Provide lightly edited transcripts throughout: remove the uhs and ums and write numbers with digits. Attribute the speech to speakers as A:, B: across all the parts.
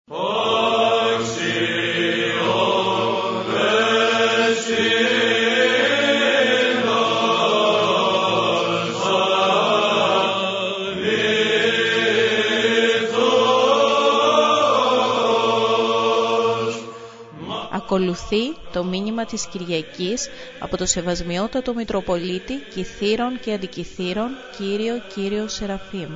A: Ακολουθεί το μήνυμα της Κυριακής από το Σεβασμιότατο Μητροπολίτη Κιθήρων και Αντικιθήρων Κύριο Σεραφείμ.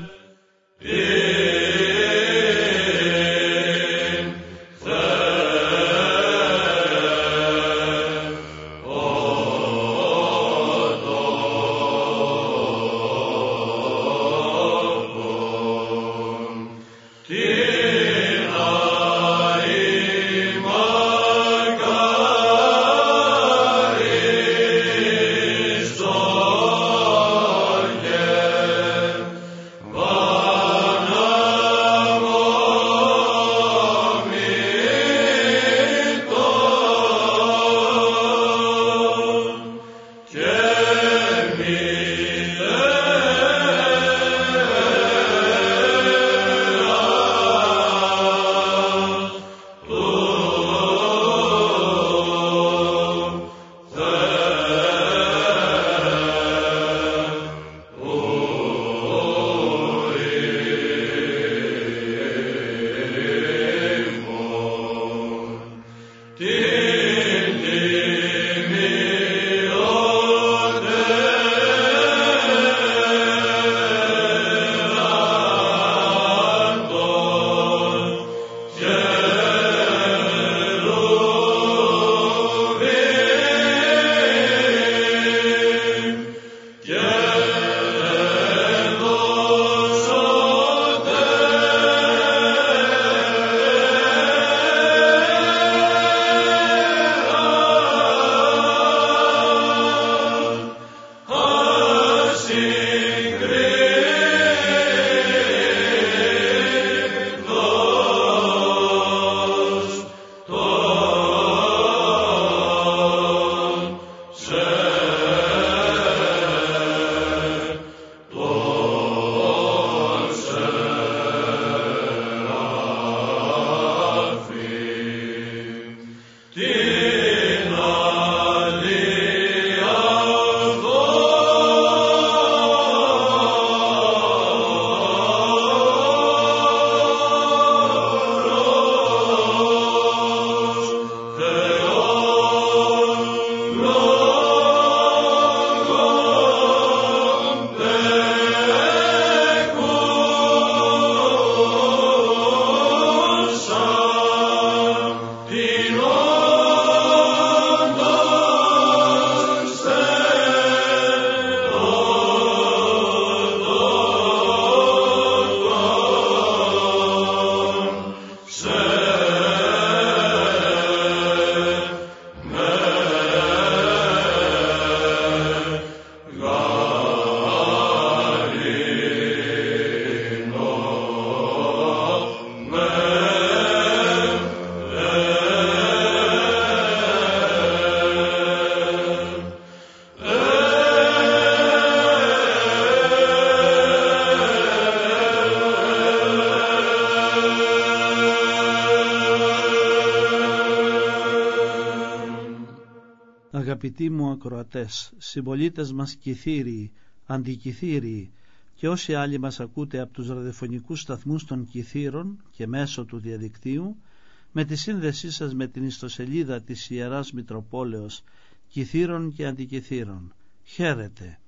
B: Αγαπητοί μου ακροατές, συμπολίτες μας Κιθύριοι, Αντικιθύριοι και όσοι άλλοι μας ακούτε από τους ραδιοφωνικούς σταθμούς των Κιθήρων και μέσω του διαδικτύου, με τη σύνδεσή σας με την ιστοσελίδα της Ιεράς Μητροπόλεως Κιθήρων και Αντικιθήρων, χαίρετε.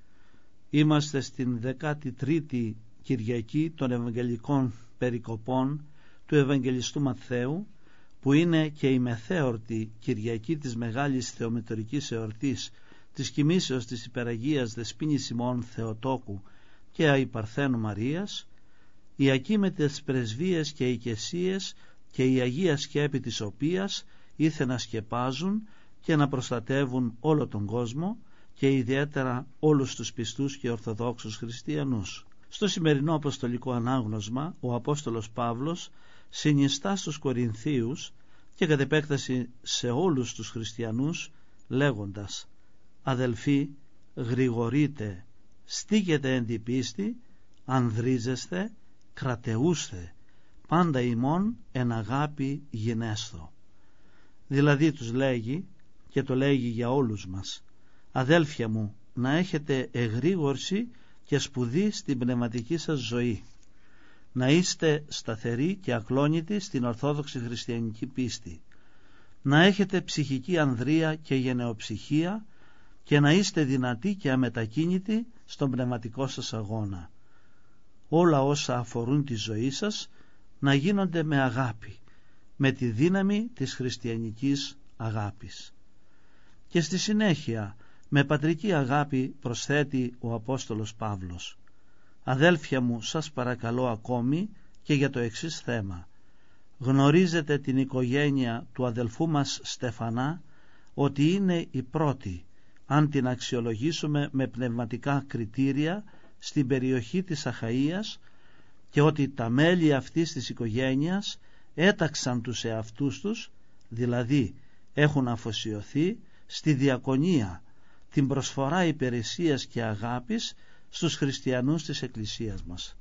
B: Είμαστε στην 13η Κυριακή των Ευαγγελικών Περικοπών του Ευαγγελιστού Ματθαίου, που είναι και η μεθέωρτη Κυριακή της Μεγάλης Θεομητορικής Εορτής της κοιμήσεως της Υπεραγίας Δεσποίνης ημών Θεοτόκου και Αϊπαρθένου Μαρίας, οι ακίμετες πρεσβείες και οικεσίες και η Αγία Σκέπη της οποίας ήρθε να σκεπάζουν και να προστατεύουν όλο τον κόσμο και ιδιαίτερα όλους τους πιστούς και ορθοδόξους χριστιανούς. Στο σημερινό αποστολικό ανάγνωσμα ο Απόστολος Παύλος συνιστά στους Κορινθίους και κατ' επέκταση σε όλους τους χριστιανούς λέγοντας: «Αδελφοί, γρηγορείτε, στήκετε εν τη πίστη, ανδρίζεστε, κρατεούστε, πάντα ημών εν αγάπη γινέσθω. Δηλαδή τους λέγει, και το λέγει για όλους μας, αδέλφια μου, να έχετε εγρήγορση και σπουδή στην πνευματική σας ζωή, να είστε σταθεροί και ακλόνητοι στην ορθόδοξη χριστιανική πίστη, να έχετε ψυχική ανδρεία και γενεοψυχία και να είστε δυνατοί και αμετακίνητοι στον πνευματικό σας αγώνα. Όλα όσα αφορούν τη ζωή σας να γίνονται με αγάπη, με τη δύναμη της χριστιανικής αγάπης. Και στη συνέχεια με πατρική αγάπη προσθέτει ο Απόστολος Παύλος, αδέλφια μου, σας παρακαλώ ακόμη και για το εξής θέμα. Γνωρίζετε την οικογένεια του αδελφού μας Στεφανά, ότι είναι η πρώτη, αν την αξιολογήσουμε με πνευματικά κριτήρια, στην περιοχή της Αχαΐας, και ότι τα μέλη αυτής της οικογένειας έταξαν τους εαυτούς τους, δηλαδή έχουν αφοσιωθεί στη διακονία, την προσφορά υπηρεσίας και αγάπης στους χριστιανούς της Εκκλησίας μας.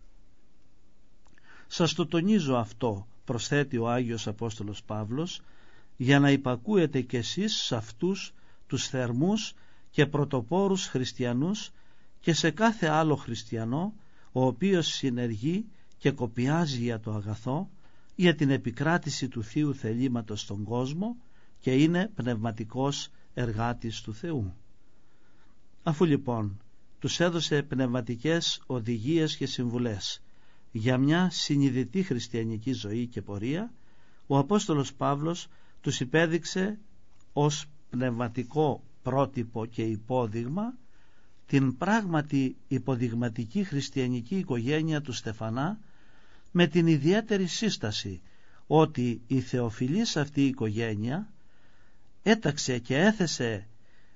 B: Σας το τονίζω αυτό, προσθέτει ο Άγιος Απόστολος Παύλος, για να υπακούετε κι εσείς σε αυτούς τους θερμούς και πρωτοπόρους χριστιανούς και σε κάθε άλλο χριστιανό, ο οποίος συνεργεί και κοπιάζει για το αγαθό, για την επικράτηση του Θείου θελήματος στον κόσμο και είναι πνευματικός εργάτης του Θεού. Αφού λοιπόν τους έδωσε πνευματικές οδηγίες και συμβουλές για μια συνειδητή χριστιανική ζωή και πορεία, ο Απόστολος Παύλος τους υπέδειξε ως πνευματικό πρότυπο και υπόδειγμα την πράγματι υποδειγματική χριστιανική οικογένεια του Στεφανά, με την ιδιαίτερη σύσταση ότι η θεοφιλής αυτή η οικογένεια έταξε και έθεσε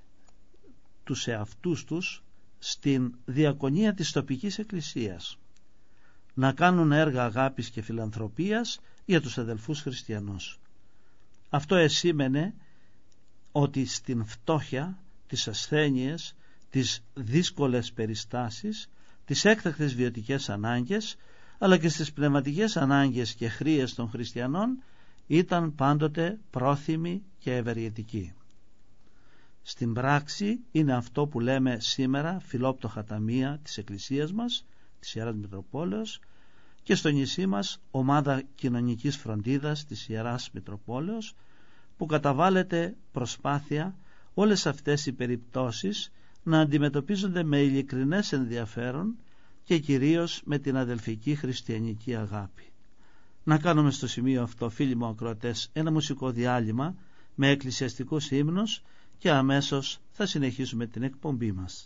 B: τους εαυτούς τους στην διακονία της τοπικής εκκλησίας, να κάνουν έργα αγάπης και φιλανθρωπίας για τους αδελφούς χριστιανούς. Αυτό εσήμενε ότι στην φτώχεια, τις ασθένειες, τις δύσκολες περιστάσεις, τις έκτακτες βιωτικές ανάγκες, αλλά και στις πνευματικές ανάγκες και χρείες των χριστιανών ήταν πάντοτε πρόθυμοι και ευεργετικοί. Στην πράξη είναι αυτό που λέμε σήμερα φιλόπτωχα ταμεία της Εκκλησίας μας, της Ιεράς Μητροπόλεως, και στο νησί μας ομάδα κοινωνικής φροντίδας της Ιεράς Μητροπόλεως, που καταβάλλεται προσπάθεια όλες αυτές οι περιπτώσεις να αντιμετωπίζονται με ειλικρινές ενδιαφέρον και κυρίως με την αδελφική χριστιανική αγάπη. Να κάνουμε στο σημείο αυτό, φίλοι μου ακροατές, ένα μουσικό διάλειμμα με εκκλησιαστικούς ύμνους και αμέσως θα συνεχίσουμε την εκπομπή μας.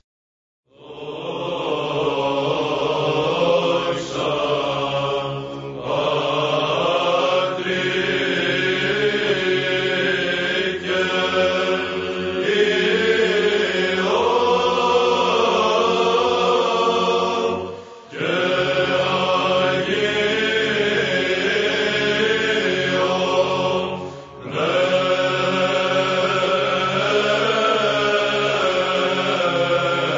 C: Yeah.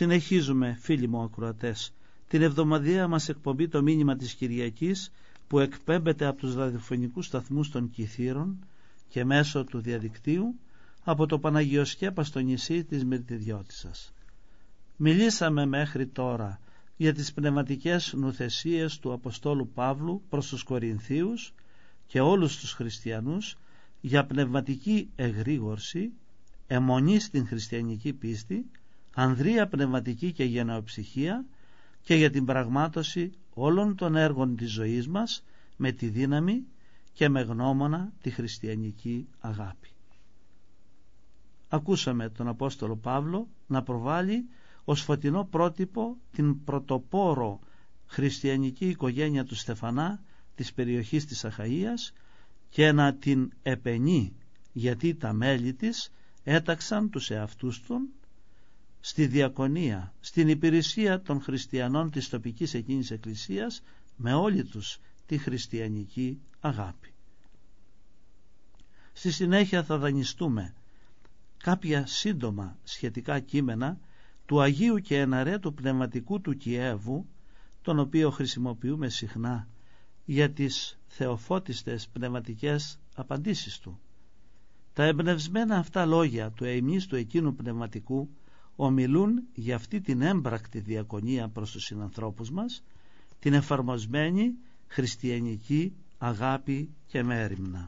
B: Συνεχίζουμε, φίλοι μου ακροατές, την εβδομαδιαία μας εκπομπή «Το μήνυμα της Κυριακής», που εκπέμπεται από τους ραδιοφωνικούς σταθμούς των Κιθήρων και μέσω του διαδικτύου από το Παναγιοσκέπαστο νησί της Μυρτιδιώτισσας. Μιλήσαμε μέχρι τώρα για τις πνευματικές νουθεσίες του Αποστόλου Παύλου προς τους Κορινθίους και όλους τους χριστιανούς, για πνευματική εγρήγορση, αιμονή στην χριστιανική πίστη, ανδρεία πνευματική και γενεοψυχία, και για την πραγμάτωση όλων των έργων της ζωής μας με τη δύναμη και με γνώμονα τη χριστιανική αγάπη. Ακούσαμε τον Απόστολο Παύλο να προβάλλει ως φωτεινό πρότυπο την πρωτοπόρο χριστιανική οικογένεια του Στεφανά της περιοχής της Αχαΐας και να την επενεί, γιατί τα μέλη της έταξαν τους εαυτούς των στη διακονία, στην υπηρεσία των χριστιανών της τοπικής εκείνης εκκλησίας με όλη τους τη χριστιανική αγάπη. Στη συνέχεια θα δανειστούμε κάποια σύντομα σχετικά κείμενα του Αγίου και Εναρέτου Πνευματικού του Κιέβου, τον οποίο χρησιμοποιούμε συχνά για τις θεοφώτιστες πνευματικές απαντήσεις του. Τα εμπνευσμένα αυτά λόγια του εημνίστου εκείνου πνευματικού ομιλούν για αυτή την έμπρακτη διακονία προς τους συνανθρώπους μας, την εφαρμοσμένη χριστιανική αγάπη και μέριμνα.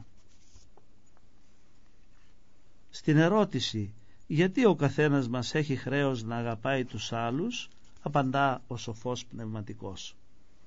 B: Στην ερώτηση γιατί ο καθένας μας έχει χρέος να αγαπάει τους άλλους, απαντά ο σοφός πνευματικός.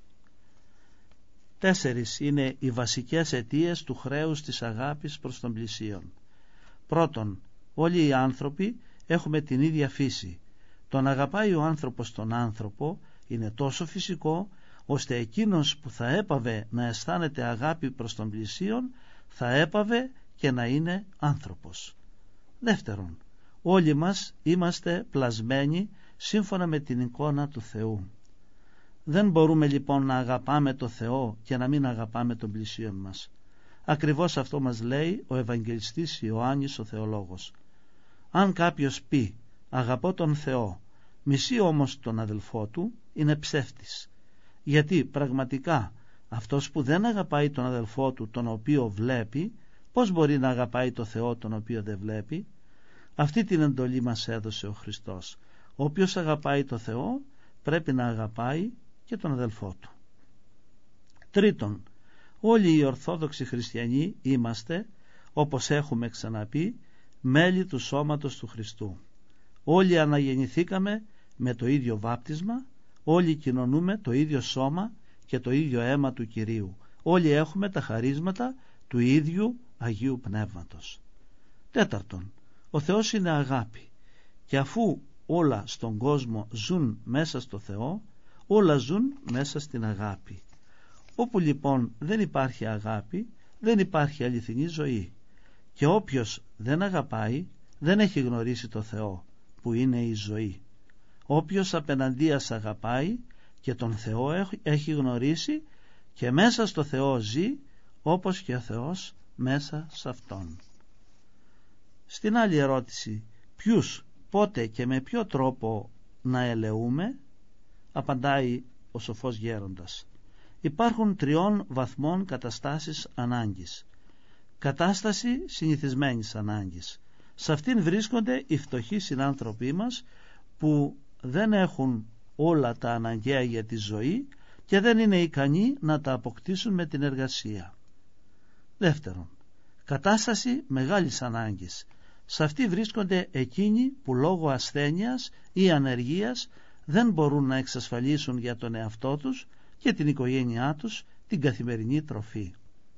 B: 4 είναι οι βασικές αιτίες του χρέους της αγάπης προς τον πλησίον. Πρώτον, όλοι οι άνθρωποι έχουμε την ίδια φύση. Το να αγαπάει ο άνθρωπος τον άνθρωπο είναι τόσο φυσικό, ώστε εκείνος που θα έπαβε να αισθάνεται αγάπη προς τον πλησίον θα έπαβε και να είναι άνθρωπος. Δεύτερον, όλοι μας είμαστε πλασμένοι σύμφωνα με την εικόνα του Θεού. Δεν μπορούμε λοιπόν να αγαπάμε το Θεό και να μην αγαπάμε τον πλησίον μας. Ακριβώς αυτό μας λέει ο Ευαγγελιστής Ιωάννης ο Θεολόγος. Αν κάποιος πει αγαπώ τον Θεό, μισεί όμως τον αδελφό του, είναι ψεύτης. Γιατί πραγματικά αυτός που δεν αγαπάει τον αδελφό του τον οποίο βλέπει, πώς μπορεί να αγαπάει το Θεό τον οποίο δεν βλέπει? Αυτή την εντολή μας έδωσε ο Χριστός. Όποιος αγαπάει το Θεό πρέπει να αγαπάει και τον αδελφό του. Τρίτον, όλοι οι Ορθόδοξοι χριστιανοί είμαστε, όπως έχουμε ξαναπεί, μέλη του σώματος του Χριστού. Όλοι αναγεννηθήκαμε με το ίδιο βάπτισμα, όλοι κοινωνούμε το ίδιο σώμα και το ίδιο αίμα του Κυρίου. Όλοι έχουμε τα χαρίσματα του ίδιου Αγίου Πνεύματος. Τέταρτον, ο Θεός είναι αγάπη και αφού όλα στον κόσμο ζουν μέσα στο Θεό, όλα ζουν μέσα στην αγάπη. Όπου λοιπόν δεν υπάρχει αγάπη, δεν υπάρχει αληθινή ζωή. Και όποιος δεν αγαπάει, δεν έχει γνωρίσει το Θεό, που είναι η ζωή. Όποιος απέναντίας αγαπάει και τον Θεό έχει γνωρίσει και μέσα στο Θεό ζει, όπως και ο Θεός μέσα σε Αυτόν. Στην άλλη ερώτηση, ποιους, πότε και με ποιο τρόπο να ελεούμε, απαντάει ο σοφός γέροντας. Υπάρχουν 3 βαθμών καταστάσεις ανάγκης. Κατάσταση συνηθισμένης ανάγκης. Σε αυτήν βρίσκονται οι φτωχοί συνάνθρωποι μας που δεν έχουν όλα τα αναγκαία για τη ζωή και δεν είναι ικανοί να τα αποκτήσουν με την εργασία. Δεύτερον, κατάσταση μεγάλης ανάγκης. Σε αυτή βρίσκονται εκείνοι που λόγω ασθένειας ή ανεργίας δεν μπορούν να εξασφαλίσουν για τον εαυτό τους και την οικογένειά τους την καθημερινή τροφή.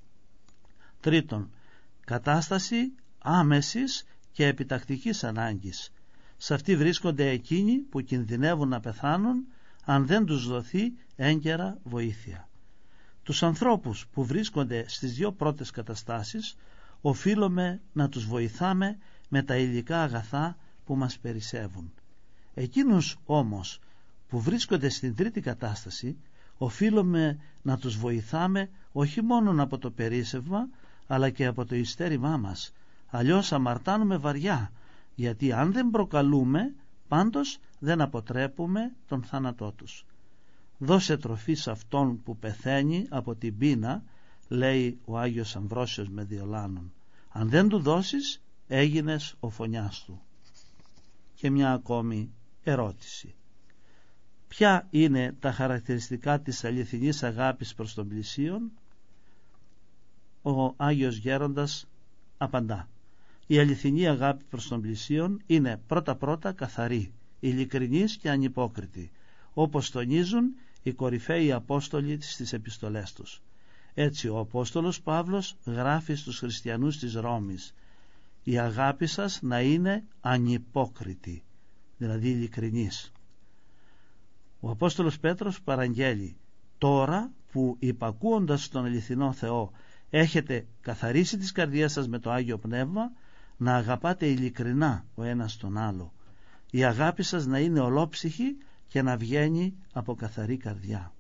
B: Τρίτον, κατάσταση άμεσης και επιτακτικής ανάγκης. Σε αυτή βρίσκονται εκείνοι που κινδυνεύουν να πεθάνουν αν δεν τους δοθεί έγκαιρα βοήθεια. Τους ανθρώπους που βρίσκονται στις 2 πρώτες καταστάσεις οφείλουμε να τους βοηθάμε με τα υλικά αγαθά που μας περισσεύουν. Εκείνους όμως που βρίσκονται στην 3η κατάσταση οφείλουμε να τους βοηθάμε όχι μόνο από το περίσσευμα αλλά και από το ειστέρημά μας, αλλιώς αμαρτάνουμε βαριά, γιατί αν δεν προκαλούμε πάντως δεν αποτρέπουμε τον θάνατό τους. Δώσε τροφή σε αυτόν που πεθαίνει από την πείνα, λέει ο Άγιος Αμβρόσιος Μεδιολάνων. Αν δεν του δώσεις, έγινες ο φωνιάς του. Και μια ακόμη ερώτηση. Ποια είναι τα χαρακτηριστικά της αληθινής αγάπης προς τον πλησίον? Ο Άγιος Γέροντας απαντά: η αληθινή αγάπη προς τον πλησίον είναι πρώτα-πρώτα καθαρή, ειλικρινής και ανυπόκριτη, όπως τονίζουν οι κορυφαίοι Απόστολοι στις επιστολές τους. Έτσι ο Απόστολος Παύλος γράφει στους χριστιανούς της Ρώμης: η αγάπη σας να είναι ανυπόκριτη, δηλαδή ειλικρινής. Ο Απόστολος Πέτρος παραγγέλει: τώρα που υπακούοντας τον αληθινό Θεό έχετε καθαρίσει τις καρδιές σας με το Άγιο Πνεύμα, να αγαπάτε ειλικρινά ο ένας τον άλλο. Η αγάπη σας να είναι ολόψυχη και να βγαίνει από καθαρή καρδιά.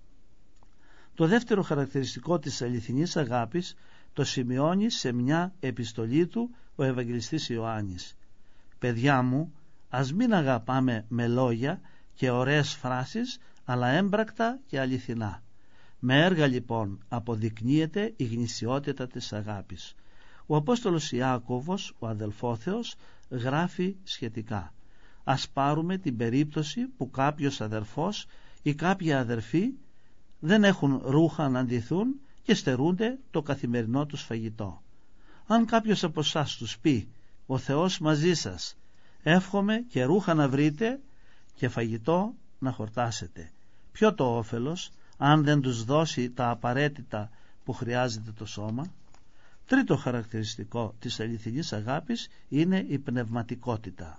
B: Το δεύτερο χαρακτηριστικό της αληθινής αγάπης το σημειώνει σε μια επιστολή του ο Ευαγγελιστής Ιωάννης. Παιδιά μου, ας μην αγαπάμε με λόγια και ωραίες φράσεις, αλλά έμπρακτα και αληθινά. Με έργα λοιπόν αποδεικνύεται η γνησιότητα της αγάπης. Ο Απόστολος Ιάκωβος, ο αδελφόθεος, γράφει σχετικά: ας πάρουμε την περίπτωση που κάποιος αδερφός ή κάποια αδερφή δεν έχουν ρούχα να ντυθούν και στερούνται το καθημερινό τους φαγητό. Αν κάποιος από εσάς τους πει: ο Θεός μαζί σας, εύχομαι και ρούχα να βρείτε και φαγητό να χορτάσετε, ποιο το όφελος αν δεν τους δώσει τα απαραίτητα που χρειάζεται το σώμα? Τρίτο χαρακτηριστικό της αληθινής αγάπης είναι η πνευματικότητα.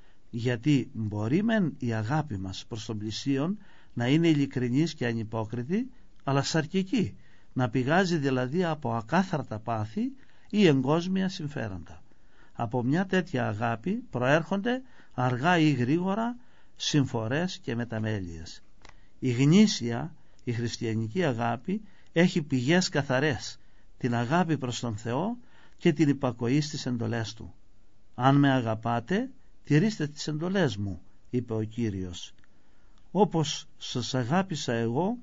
B: Γιατί μπορεί μεν η αγάπη μας προς τον πλησίον να είναι ειλικρινής και ανυπόκριτη, αλλά σαρκική, να πηγάζει δηλαδή από ακάθαρτα πάθη ή εγκόσμια συμφέροντα. Από μια τέτοια αγάπη προέρχονται αργά ή γρήγορα συμφορές και μεταμέλειες. Η γνήσια, η χριστιανική αγάπη έχει πηγές καθαρές, την αγάπη προς τον Θεό και την υπακοή στις εντολές Του. «Αν με αγαπάτε, τηρήστε τις εντολές μου», είπε ο Κύριος. «Όπως σας αγάπησα εγώ,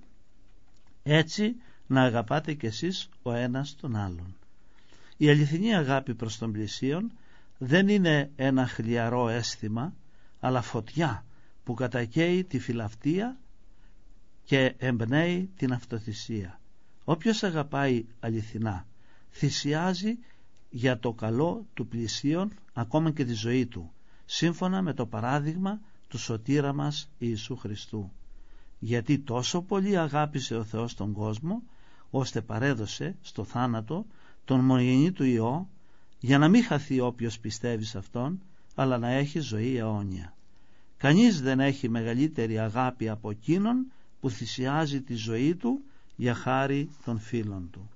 B: έτσι να αγαπάτε κι εσείς ο ένας τον άλλον». Η αληθινή αγάπη προς τον πλησίον δεν είναι ένα χλιαρό αίσθημα, αλλά φωτιά που κατακαίει τη φιλαυτία και εμπνέει την αυτοθυσία. Όποιος αγαπάει αληθινά θυσιάζει για το καλό του πλησίον ακόμα και τη ζωή του, σύμφωνα με το παράδειγμα του σωτήρα μας Ιησού Χριστού. Γιατί τόσο πολύ αγάπησε ο Θεός τον κόσμο, ώστε παρέδωσε στο θάνατο τον μονογενή του Υιό, για να μην χαθεί όποιος πιστεύει σε Αυτόν, αλλά να έχει ζωή αιώνια. Κανείς δεν έχει μεγαλύτερη αγάπη από εκείνον που θυσιάζει τη ζωή του για χάρη των φίλων του.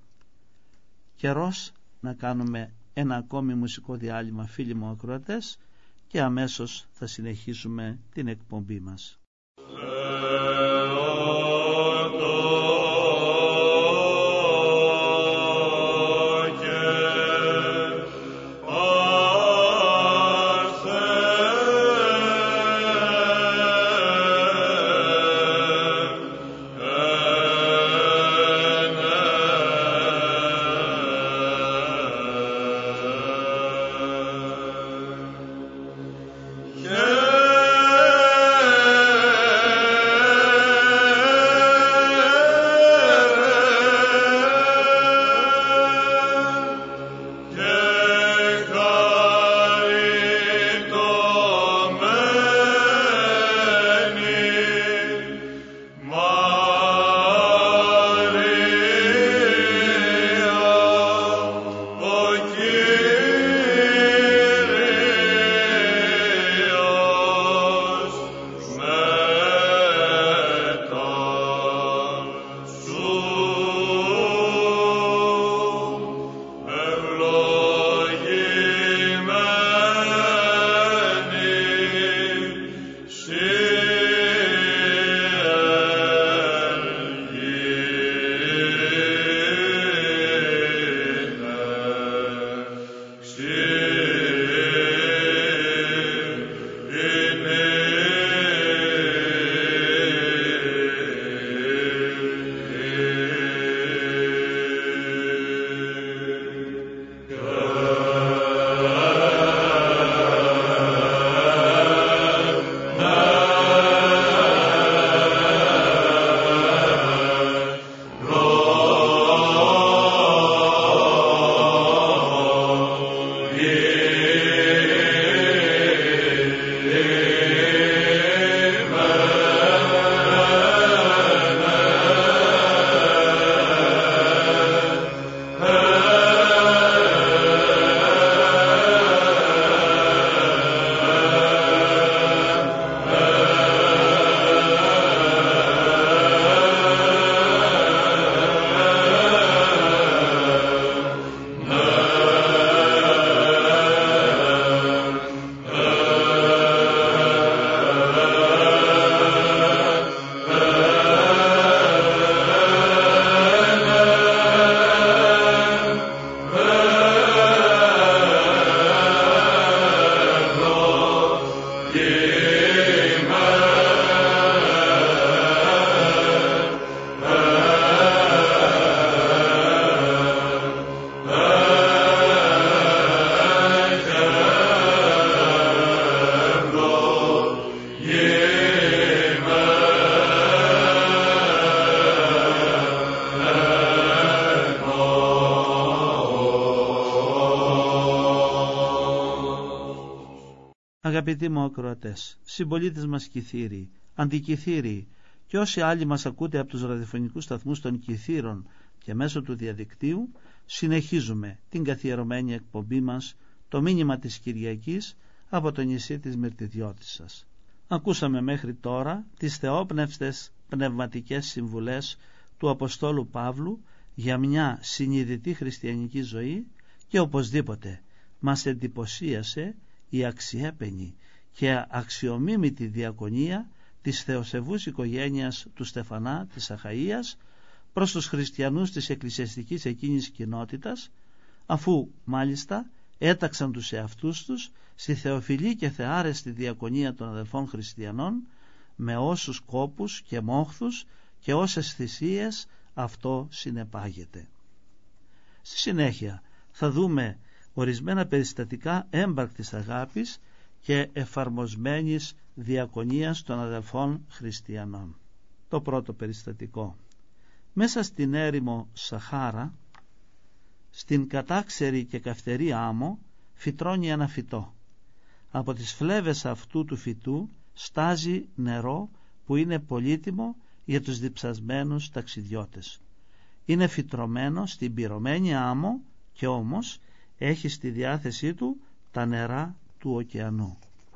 B: Καιρός να κάνουμε ένα ακόμη μουσικό διάλειμμα, φίλοι μου ακροατές, και αμέσως θα συνεχίσουμε την εκπομπή μας.
C: Yeah.
B: Αγαπητοί μου ακροατές, συμπολίτες μας Κιθύριοι, αντικιθύριοι και όσοι άλλοι μας ακούτε από τους ραδιοφωνικούς σταθμούς των Κιθύρων και μέσω του διαδικτύου, συνεχίζουμε την καθιερωμένη εκπομπή μας, το μήνυμα της Κυριακής από το νησί της Μυρτιδιώτισσας. Ακούσαμε μέχρι τώρα τις θεόπνευστες πνευματικές συμβουλές του Αποστόλου Παύλου για μια συνειδητή χριστιανική ζωή και οπωσδήποτε μας εντυπωσίασε η αξιέπαινη και αξιομίμητη διακονία της θεοσεβούς οικογένειας του Στεφανά της Αχαΐας προς τους χριστιανούς της εκκλησιαστικής εκείνης κοινότητας, αφού μάλιστα έταξαν τους εαυτούς τους στη θεοφιλή και θεάρεστη διακονία των αδελφών χριστιανών με όσους κόπους και μόχθους και όσες θυσίες αυτό συνεπάγεται. Στη συνέχεια θα δούμε ορισμένα περιστατικά έμπαρκτης αγάπης και εφαρμοσμένης διακονίας των αδελφών χριστιανών. Το πρώτο περιστατικό. Μέσα στην έρημο Σαχάρα, στην κατάξερη και καυτερή άμμο, φυτρώνει ένα φυτό. Από τις φλέβες αυτού του φυτού στάζει νερό που είναι πολύτιμο για τους διψασμένους ταξιδιώτες. Είναι φυτρωμένο στην πυρωμένη άμμο και όμως έχει στη διάθεσή του τα νερά του ωκεανού.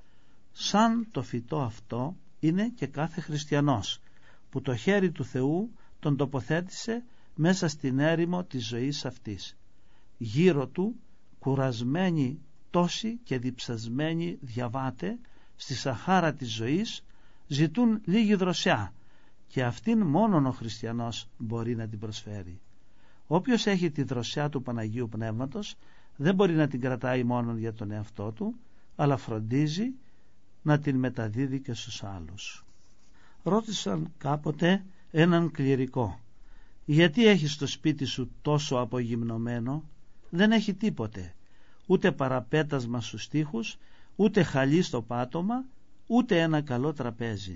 B: Σαν το φυτό αυτό είναι και κάθε χριστιανός που το χέρι του Θεού τον τοποθέτησε μέσα στην έρημο της ζωής αυτής. Γύρω του κουρασμένοι τόσοι και διψασμένοι διαβάτε στη σαχάρα της ζωής ζητούν λίγη δροσιά και αυτήν μόνον ο χριστιανός μπορεί να την προσφέρει. Όποιος έχει τη δροσιά του Παναγίου Πνεύματος δεν μπορεί να την κρατάει μόνον για τον εαυτό του, αλλά φροντίζει να την μεταδίδει και στους άλλους. Ρώτησαν κάποτε έναν κληρικό, γιατί έχεις το σπίτι σου τόσο απογυμνωμένο? Δεν έχει τίποτε, ούτε παραπέτασμα στους τοίχους, ούτε χαλί στο πάτωμα, ούτε ένα καλό τραπέζι.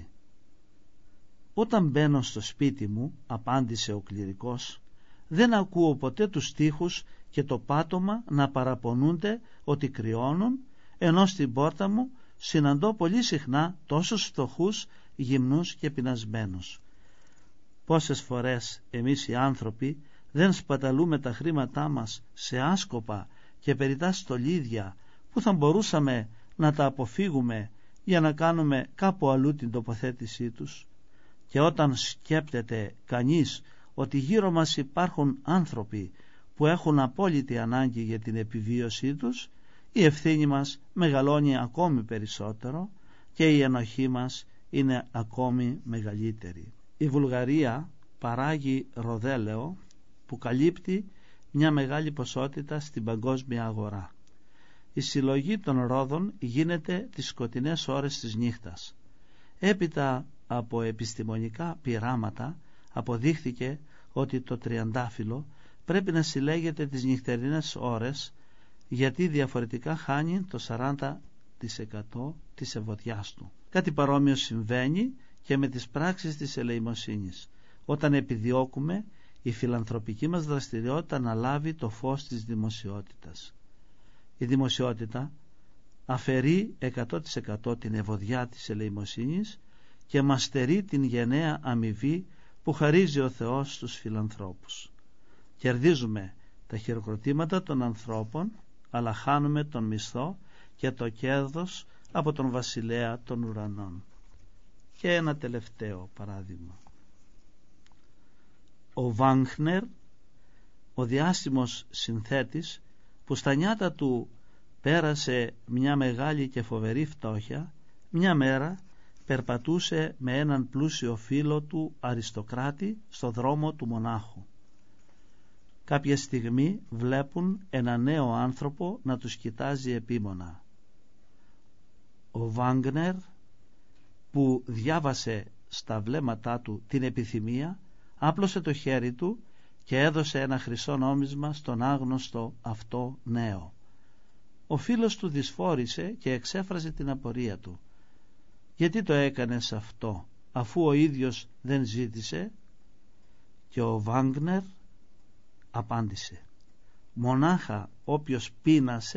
B: Όταν μπαίνω στο σπίτι μου, απάντησε ο κληρικός, δεν ακούω ποτέ τους τοίχους και το πάτωμα να παραπονούνται ότι κρυώνουν, ενώ στην πόρτα μου συναντώ πολύ συχνά τόσους φτωχούς, γυμνούς και πεινασμένους. Πόσες φορές εμείς οι άνθρωποι δεν σπαταλούμε τα χρήματά μας σε άσκοπα και περιττά στολίδια που θα μπορούσαμε να τα αποφύγουμε για να κάνουμε κάπου αλλού την τοποθέτησή τους. Και όταν σκέπτεται κανείς ότι γύρω μας υπάρχουν άνθρωποι που έχουν απόλυτη ανάγκη για την επιβίωσή τους, η ευθύνη μας μεγαλώνει ακόμη περισσότερο και η ενοχή μας είναι ακόμη μεγαλύτερη. Η Βουλγαρία παράγει ροδέλαιο που καλύπτει μια μεγάλη ποσότητα στην παγκόσμια αγορά. Η συλλογή των ρόδων γίνεται τις σκοτεινές ώρες της νύχτας. Έπειτα από επιστημονικά πειράματα αποδείχθηκε ότι το τριαντάφυλλο πρέπει να συλλέγεται τις νυχτερινές ώρες, γιατί διαφορετικά χάνει το 40% της ευωδιάς του. Κάτι παρόμοιο συμβαίνει και με τις πράξεις της ελεημοσύνης, όταν επιδιώκουμε η φιλανθρωπική μας δραστηριότητα να λάβει το φως της δημοσιότητας. Η δημοσιότητα αφαιρεί 100% την ευωδιά της ελεημοσύνης και μας στερεί την γενναία αμοιβή που χαρίζει ο Θεός στους φιλανθρώπους. Κερδίζουμε τα χειροκροτήματα των ανθρώπων, αλλά χάνουμε τον μισθό και το κέρδος από τον βασιλέα των ουρανών. Και ένα τελευταίο παράδειγμα. Ο Βάγνερ, ο διάσημος συνθέτης που στα νιάτα του πέρασε μια μεγάλη και φοβερή φτώχεια, μια μέρα περπατούσε με έναν πλούσιο φίλο του αριστοκράτη στο δρόμο του μονάχου. Κάποια στιγμή βλέπουν ένα νέο άνθρωπο να τους κοιτάζει επίμονα. Ο Βάγνερ, που διάβασε στα βλέμματά του την επιθυμία, άπλωσε το χέρι του και έδωσε ένα χρυσό νόμισμα στον άγνωστο αυτό νέο. Ο φίλος του δυσφόρησε και εξέφρασε την απορία του. «Γιατί το έκανες αυτό, αφού ο ίδιος δεν ζήτησε?» Και ο Βάγνερ απάντησε: «Μονάχα όποιος πείνασε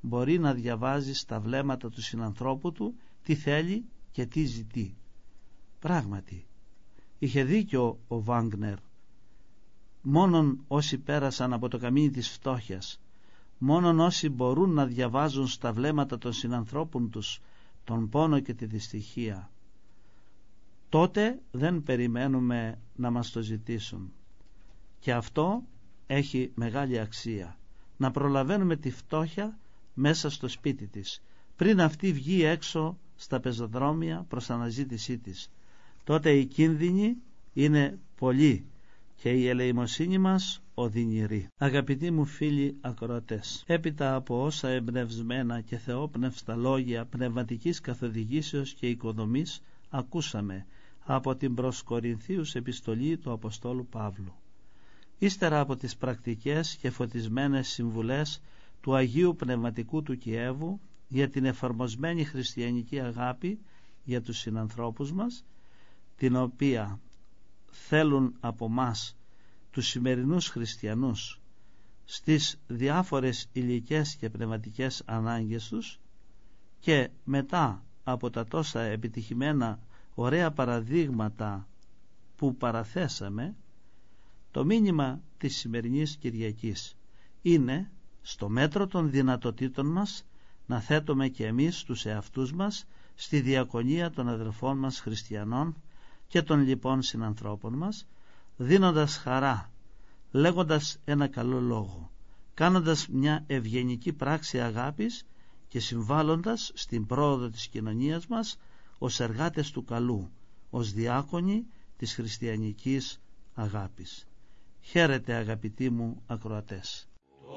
B: μπορεί να διαβάζει στα βλέμματα του συνανθρώπου του τι θέλει και τι ζητεί. Πράγματι, είχε δίκιο ο Βάγκνερ. Μόνον όσοι πέρασαν από το καμίνι της φτώχειας, μόνον όσοι μπορούν να διαβάζουν στα βλέμματα των συνανθρώπων τους τον πόνο και τη δυστυχία, τότε δεν περιμένουμε να μας το ζητήσουν. Και αυτό έχει μεγάλη αξία, να προλαβαίνουμε τη φτώχεια μέσα στο σπίτι της, πριν αυτή βγει έξω στα πεζοδρόμια προς αναζήτησή της. Τότε οι κίνδυνοι είναι πολλοί και η ελεημοσύνη μας οδυνηρή. Αγαπητοί μου φίλοι ακροατές, έπειτα από όσα εμπνευσμένα και θεόπνευστα λόγια πνευματικής καθοδηγήσεως και οικοδομής ακούσαμε από την προς Κορινθίους επιστολή του Αποστόλου Παύλου, ύστερα από τις πρακτικές και φωτισμένες συμβουλές του Αγίου Πνευματικού του Κιέβου για την εφαρμοσμένη χριστιανική αγάπη για τους συνανθρώπους μας, την οποία θέλουν από μας τους σημερινούς χριστιανούς στις διάφορες υλικές και πνευματικές ανάγκες τους, και μετά από τα τόσα επιτυχημένα ωραία παραδείγματα που παραθέσαμε, το μήνυμα της σημερινής Κυριακής είναι στο μέτρο των δυνατοτήτων μας να θέτουμε και εμείς τους εαυτούς μας στη διακονία των αδελφών μας χριστιανών και των λοιπών συνανθρώπων μας, δίνοντας χαρά, λέγοντας ένα καλό λόγο, κάνοντας μια ευγενική πράξη αγάπης και συμβάλλοντας στην πρόοδο της κοινωνίας μας ως εργάτες του καλού, ως διάκονοι της χριστιανικής αγάπης. Χαίρετε αγαπητοί μου ακροατές.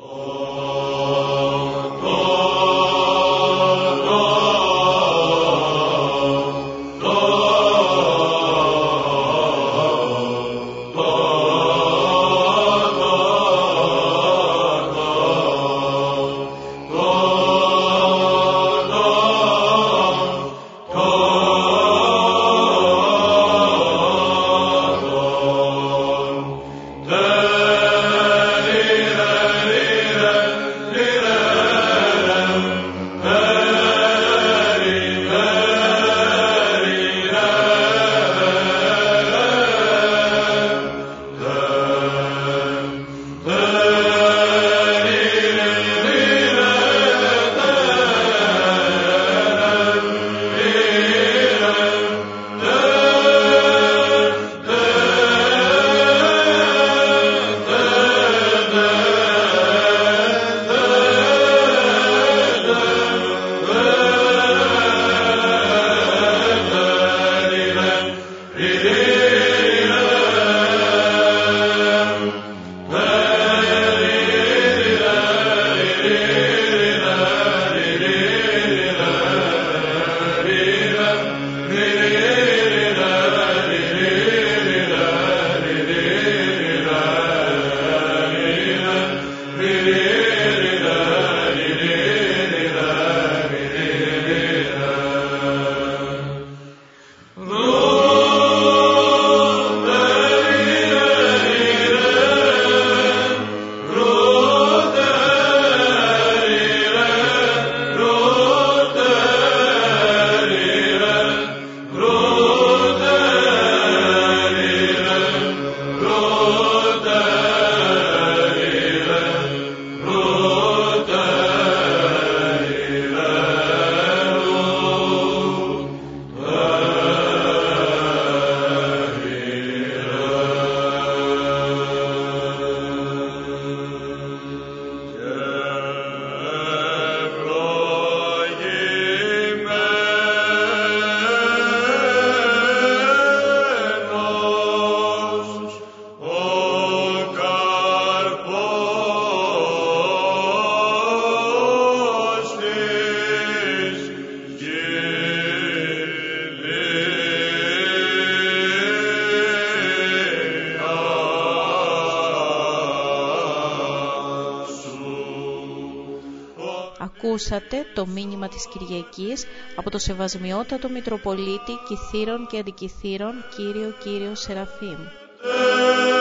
A: Ακούσατε το μήνυμα της Κυριακής από το Σεβασμιότατο Μητροπολίτη Κιθήρων και Αντικιθήρων Κύριο Σεραφείμ.